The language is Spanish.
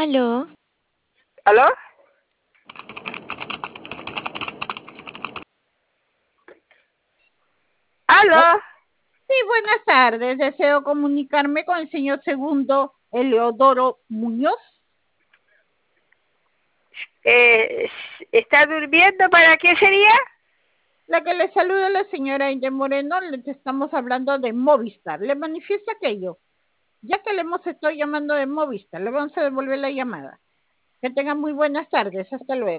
Aló. ¿Aló? Oh, ¿Aló? sí, buenas tardes. Deseo comunicarme con el señor segundo Eleodoro Muñoz. ¿Está durmiendo? ¿Para qué sería? La que le saluda la señora Inde Moreno, le estamos hablando de Movistar. Le manifiesta aquello. Ya que le hemos estado llamando de Movistar, le vamos a devolver la llamada. Que tengan muy buenas tardes. Hasta luego.